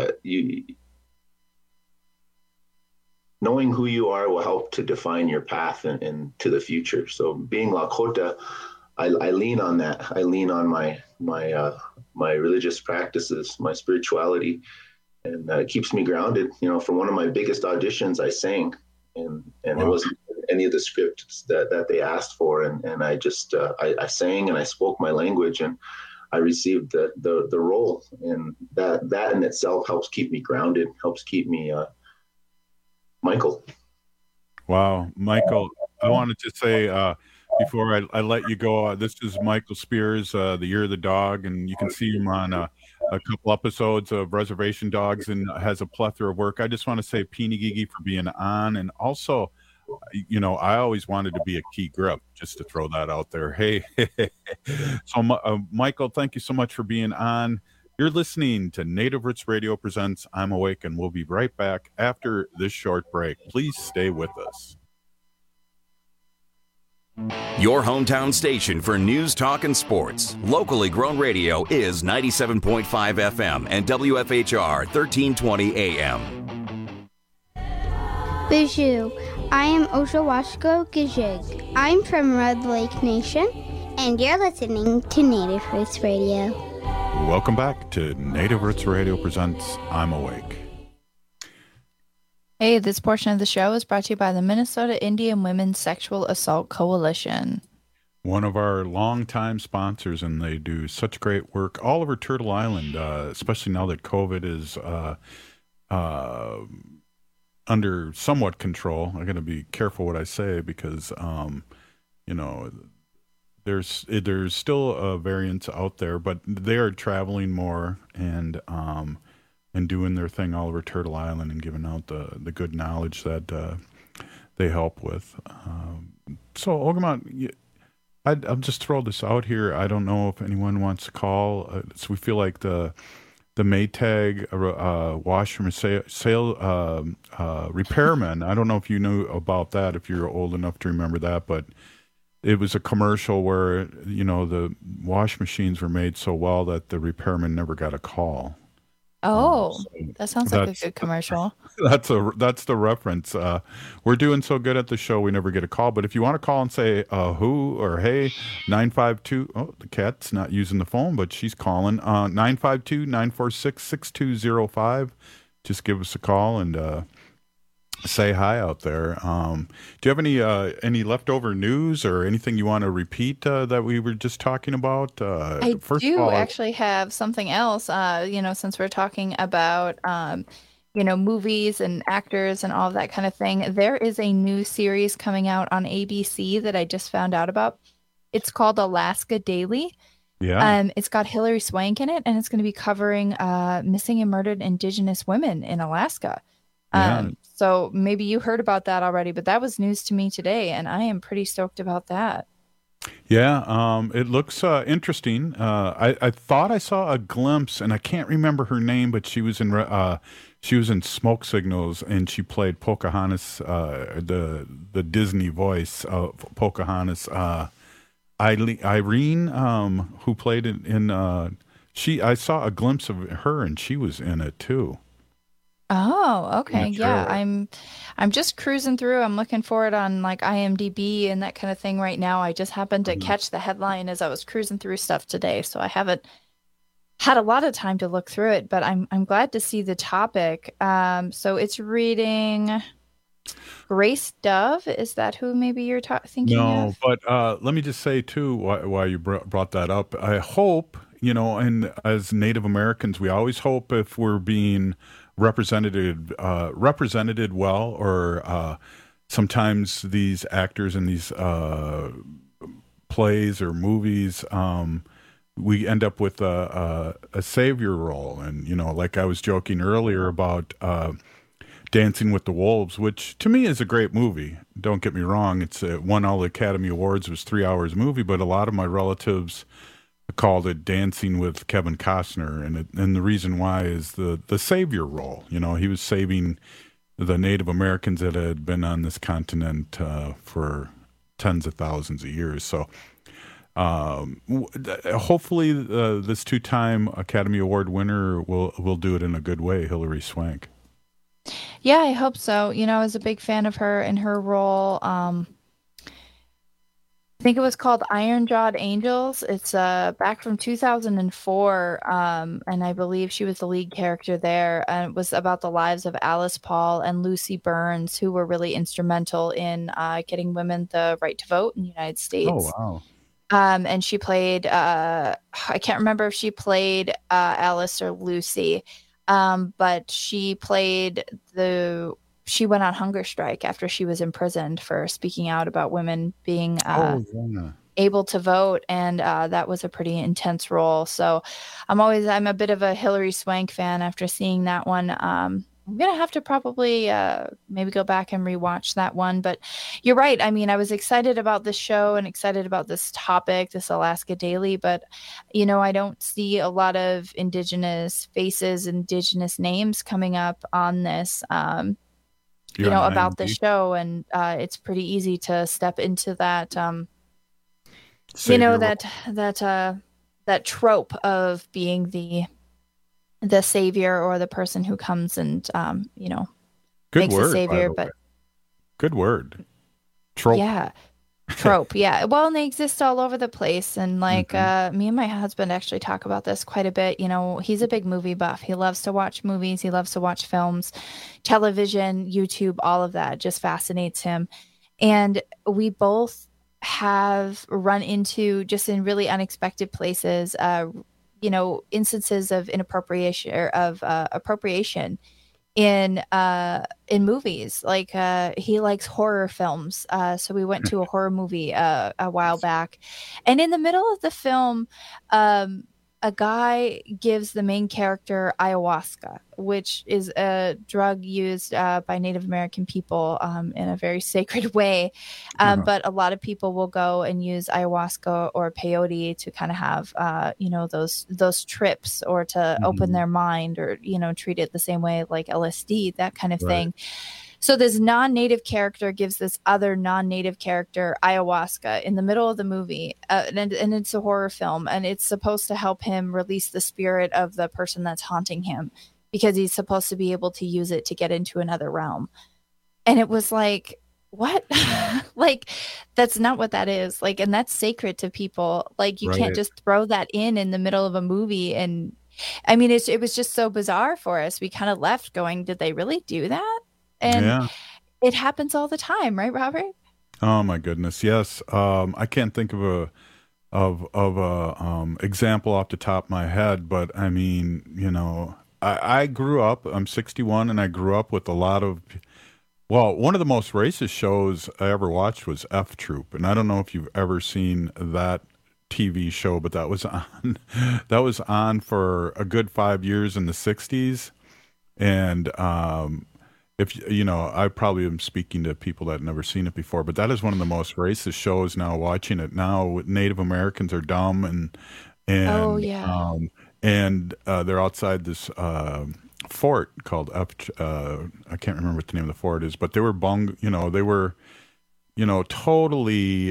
knowing who you are will help to define your path and to the future. So being Lakota, I lean on that. I lean on my religious practices, my spirituality, and it keeps me grounded. You know, for one of my biggest auditions, I sang, and wow. It wasn't any of the scripts that they asked for, and I just I sang and I spoke my language, and I received the role, and that in itself helps keep me grounded, helps keep me Michael. Wow, Michael, I wanted to say before I let you go, this is Michael Spears, The Year of the Dog, and you can see him on a couple episodes of Reservation Dogs and has a plethora of work. I just want to say Peeny Gigi for being on, and also, you know, I always wanted to be a key grip, just to throw that out there. Hey, so Michael, thank you so much for being on. You're listening to Native Roots Radio presents I'm Awake, and we'll be right back after this short break. Please stay with us. Your hometown station for news, talk, and sports. Locally grown radio is 97.5 FM and WFHR 1320 AM. Bijou, I am Oshawashko Gijig. I'm from Red Lake Nation, and you're listening to Native Roots Radio. Welcome back to Native Roots Radio presents I'm Awake. Hey, this portion of the show is brought to you by the Minnesota Indian Women's Sexual Assault Coalition. One of our longtime sponsors, and they do such great work all over Turtle Island, especially now that COVID is under somewhat control. I'm going to be careful what I say because, you know, there's still variants out there, but they are traveling more and doing their thing all over Turtle Island and giving out the good knowledge that they help with. So, Ogamont, I'll just throw this out here. I don't know if anyone wants to call. So we feel like the Maytag washroom sale repairman. I don't know if you knew about that, if you're old enough to remember that, but it was a commercial where, you know, the wash machines were made so well that the repairman never got a call. Oh, that sounds like a good commercial. That's the reference. We're doing so good at the show, we never get a call. But if you want to call and say who or hey, 952. Oh, the cat's not using the phone, but she's calling. 952-946-6205. Just give us a call and say hi out there. Do you have any leftover news or anything you want to repeat that we were just talking about? I actually have something else. You know, since we're talking about you know, movies and actors and all of that kind of thing, there is a new series coming out on ABC that I just found out about. It's called Alaska Daily. Yeah. It's got Hilary Swank in it, and it's going to be covering missing and murdered Indigenous women in Alaska. So maybe you heard about that already, but that was news to me today, and I am pretty stoked about that. Yeah, it looks interesting. I thought I saw a glimpse, and I can't remember her name, but she was in Smoke Signals, and she played Pocahontas, the Disney voice of Pocahontas. Irene, who played in I saw a glimpse of her, and she was in it too. Oh, okay. Yeah, I'm just cruising through. I'm looking for it on like IMDb and that kind of thing right now. I just happened to catch the headline as I was cruising through stuff today, so I haven't had a lot of time to look through it, but I'm glad to see the topic. So it's reading Grace Dove. Is that who maybe you're thinking of? No, but let me just say too, why you brought that up. I hope, you know, and as Native Americans, we always hope if we're being represented well, or sometimes these actors in these plays or movies, we end up with a savior role. And, you know, like I was joking earlier about Dancing with the Wolves, which to me is a great movie. Don't get me wrong. It's won all the Academy Awards. It was 3 hours movie, but a lot of my relatives called it Dancing with Kevin Costner, and the reason why is the savior role. You know, he was saving the Native Americans that had been on this continent for tens of thousands of years. So hopefully this two-time Academy Award winner will do it in a good way, Hilary Swank. Yeah, I hope so. You know, I was a big fan of her in her role. I think it was called Iron-Jawed Angels. It's back from 2004, and I believe she was the lead character there. And it was about the lives of Alice Paul and Lucy Burns, who were really instrumental in getting women the right to vote in the United States. Oh, wow. And she played, I can't remember if she played Alice or Lucy, but she went on hunger strike after she was imprisoned for speaking out about women being able to vote. And that was a pretty intense role. So I'm a bit of a Hilary Swank fan after seeing that one. I'm going to have to probably maybe go back and rewatch that one. But you're right. I mean, I was excited about this show and excited about this topic, this Alaska Daily. But, I don't see a lot of Indigenous faces, Indigenous names coming up on this, about the show. And it's pretty easy to step into that, that trope of being the savior or the person who comes and makes a savior. But good word. Trope. Yeah. Trope. Yeah. Well, and they exist all over the place. And me and my husband actually talk about this quite a bit. He's a big movie buff. He loves to watch movies. He loves to watch films, television, YouTube, all of that just fascinates him. And we both have run into, just in really unexpected places, instances of inappropriation or of appropriation in movies. Like he likes horror films, so we went to a horror movie a while back, and in the middle of the film, a guy gives the main character ayahuasca, which is a drug used by Native American people in a very sacred way. But a lot of people will go and use ayahuasca or peyote to kind of have, those trips or to open their mind or, treat it the same way like LSD, that kind of thing. So this non-native character gives this other non-native character ayahuasca in the middle of the movie, and it's a horror film, and it's supposed to help him release the spirit of the person that's haunting him, because he's supposed to be able to use it to get into another realm. And it was like, what? Like, that's not what that is. Like, and that's sacred to people. Like, you can't just throw that in the middle of a movie. And I mean, it was just so bizarre for us. We kind of left going, did they really do that? And it happens all the time, right, Robert? Oh my goodness, yes. I can't think of a example off the top of my head, but I mean, I grew up. I'm 61, and I grew up with a lot of. Well, one of the most racist shows I ever watched was F Troop, and I don't know if you've ever seen that TV show, but that was on for a good 5 years in the 60s, and I probably am speaking to people that have never seen it before, but that is one of the most racist shows now. Watching it now, Native Americans are dumb and they're outside this fort called I can't remember what the name of the fort is, but they were totally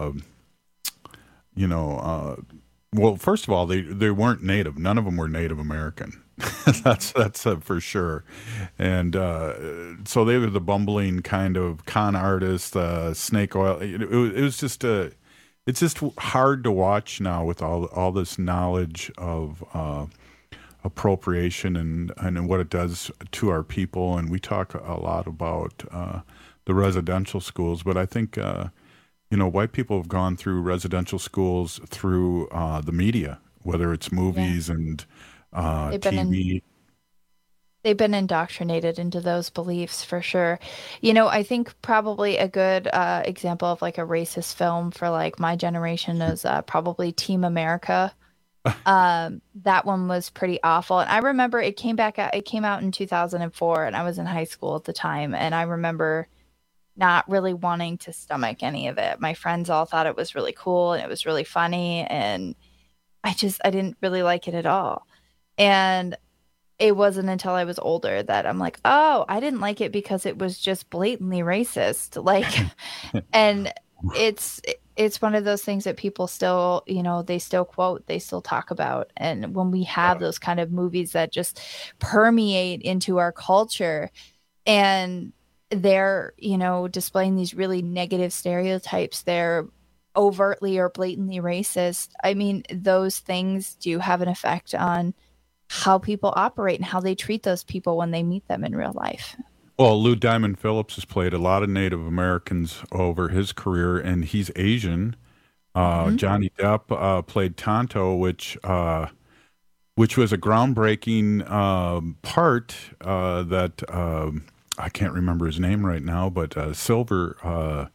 well, first of all, they weren't Native. None of them were Native American. that's for sure. And so they were the bumbling kind of con artists, snake oil. It was just it's just hard to watch now with all this knowledge of appropriation and what it does to our people. And we talk a lot about the residential schools, but I think white people have gone through residential schools through the media, whether it's movies and TV. They've been indoctrinated into those beliefs for sure. I think probably a good example of like a racist film for like my generation is probably Team America. That one was pretty awful. And I remember it came out in 2004, and I was in high school at the time. And I remember not really wanting to stomach any of it. My friends all thought it was really cool and it was really funny. And I didn't really like it at all. And it wasn't until I was older that I'm like, oh, I didn't like it because it was just blatantly racist. Like, and it's one of those things that people still, they still quote, they still talk about. And when we have those kind of movies that just permeate into our culture, and they're, displaying these really negative stereotypes, they're overtly or blatantly racist. I mean, those things do have an effect on how people operate and how they treat those people when they meet them in real life. Well, Lou Diamond Phillips has played a lot of Native Americans over his career, and he's Asian. Johnny Depp played Tonto, which was a groundbreaking part that I can't remember his name right now, but Silver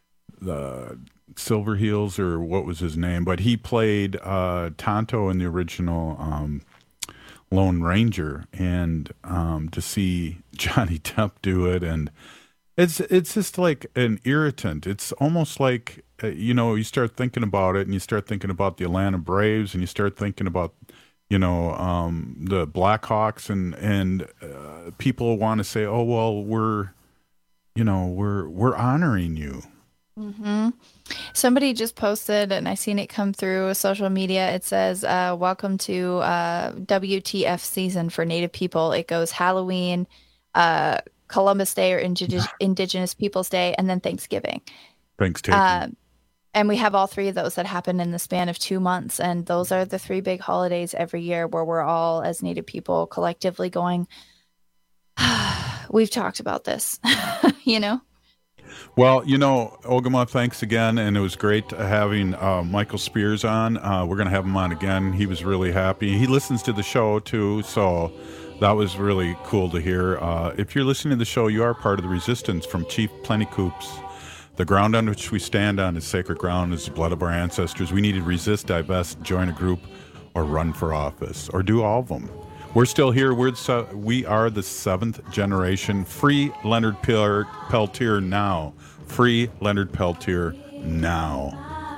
Heels, or what was his name? But he played Tonto in the original Lone Ranger, and to see Johnny Depp do it, and it's just like an irritant. It's almost like you start thinking about it, and you start thinking about the Atlanta Braves, and you start thinking about the Blackhawks, and people want to say, oh well, we're honoring you. Mm-hmm. Somebody just posted, and I seen it come through social media. It says, welcome to WTF season for Native people. It goes Halloween, Columbus Day or Indigenous Peoples Day, and then Thanksgiving. Thanksgiving. And we have all three of those that happen in the span of 2 months. And those are the three big holidays every year where we're all, as Native people, collectively going, we've talked about this, Well, Ogama, thanks again, and it was great having Michael Spears on. We're going to have him on again. He was really happy. He listens to the show, too, so that was really cool to hear. If you're listening to the show, you are part of the resistance from Chief Plentycoops. The ground on which we stand on is sacred ground, is the blood of our ancestors. We need to resist, divest, join a group, or run for office, or do all of them. We're still here. We are the seventh generation. Free Leonard Peltier now. Free Leonard Peltier now.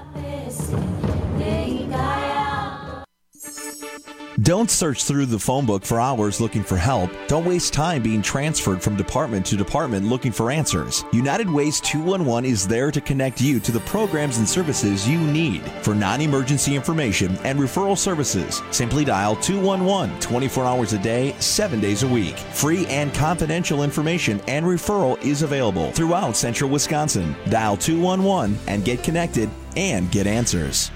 Don't search through the phone book for hours looking for help. Don't waste time being transferred from department to department looking for answers. United Ways 211 is there to connect you to the programs and services you need. For non-emergency information and referral services, simply dial 211 24 hours a day, 7 days a week. Free and confidential information and referral is available throughout central Wisconsin. Dial 211 and get connected and get answers.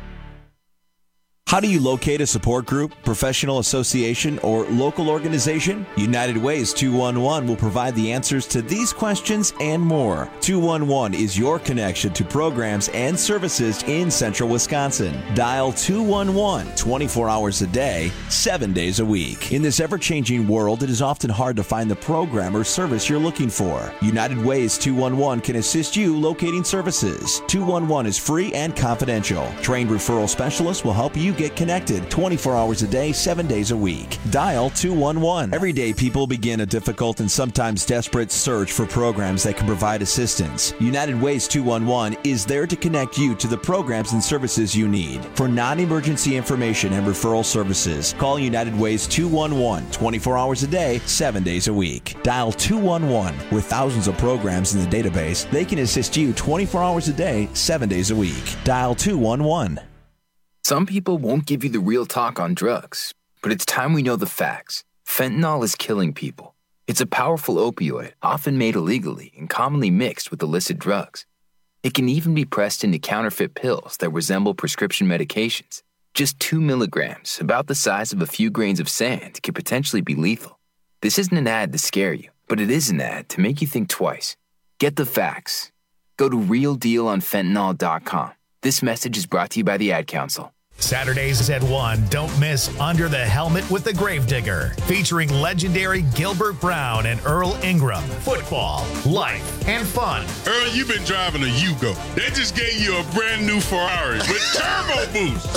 How do you locate a support group, professional association, or local organization? United Ways 211 will provide the answers to these questions and more. 211 is your connection to programs and services in central Wisconsin. Dial 211 24 hours a day, 7 days a week. In this ever-changing world, it is often hard to find the program or service you're looking for. United Ways 211 can assist you locating services. 211 is free and confidential. Trained referral specialists will help you get connected 24 hours a day, 7 days a week. Dial 211. Every day, people begin a difficult and sometimes desperate search for programs that can provide assistance. United Ways 211 is there to connect you to the programs and services you need. For non-emergency information and referral services, call United Ways 211 24 hours a day, 7 days a week. Dial 211. With thousands of programs in the database, they can assist you 24 hours a day, 7 days a week. Dial 211. Some people won't give you the real talk on drugs, but it's time we know the facts. Fentanyl is killing people. It's a powerful opioid, often made illegally and commonly mixed with illicit drugs. It can even be pressed into counterfeit pills that resemble prescription medications. Just 2 milligrams, about the size of a few grains of sand, could potentially be lethal. This isn't an ad to scare you, but it is an ad to make you think twice. Get the facts. Go to realdealonfentanyl.com. This message is brought to you by the Ad Council. Saturdays at 1, don't miss Under the Helmet with the Gravedigger, featuring legendary Gilbert Brown and Earl Ingram. Football, life, and fun. Earl, you've been driving a Yugo. They just gave you a brand new Ferrari with turbo boost.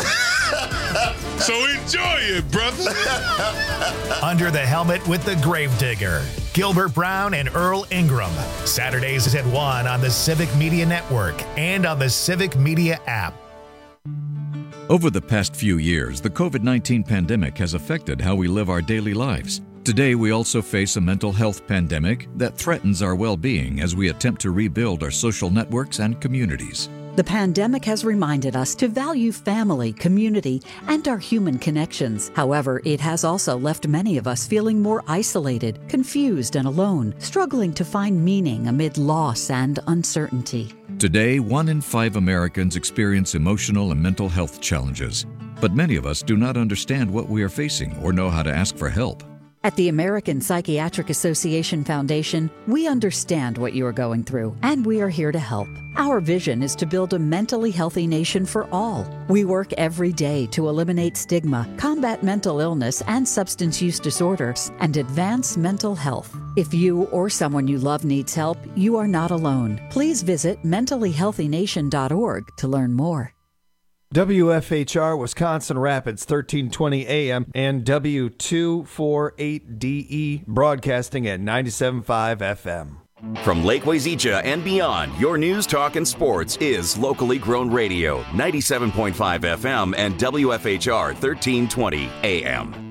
So enjoy it, brother. Under the Helmet with the Gravedigger, Gilbert Brown and Earl Ingram. Saturdays at 1 on the Civic Media Network and on the Civic Media app. Over the past few years, the COVID-19 pandemic has affected how we live our daily lives. Today, we also face a mental health pandemic that threatens our well-being as we attempt to rebuild our social networks and communities. The pandemic has reminded us to value family, community, and our human connections. However, it has also left many of us feeling more isolated, confused, and alone, struggling to find meaning amid loss and uncertainty. Today, 1 in 5 Americans experience emotional and mental health challenges, but many of us do not understand what we are facing or know how to ask for help. At the American Psychiatric Association Foundation, we understand what you are going through, and we are here to help. Our vision is to build a mentally healthy nation for all. We work every day to eliminate stigma, combat mental illness and substance use disorders, and advance mental health. If you or someone you love needs help, you are not alone. Please visit mentallyhealthynation.org to learn more. WFHR Wisconsin Rapids 1320 AM and W248DE broadcasting at 97.5 FM. From Lake Wazeecha and beyond, your news, talk, and sports is locally grown radio, 97.5 FM and WFHR 1320 AM.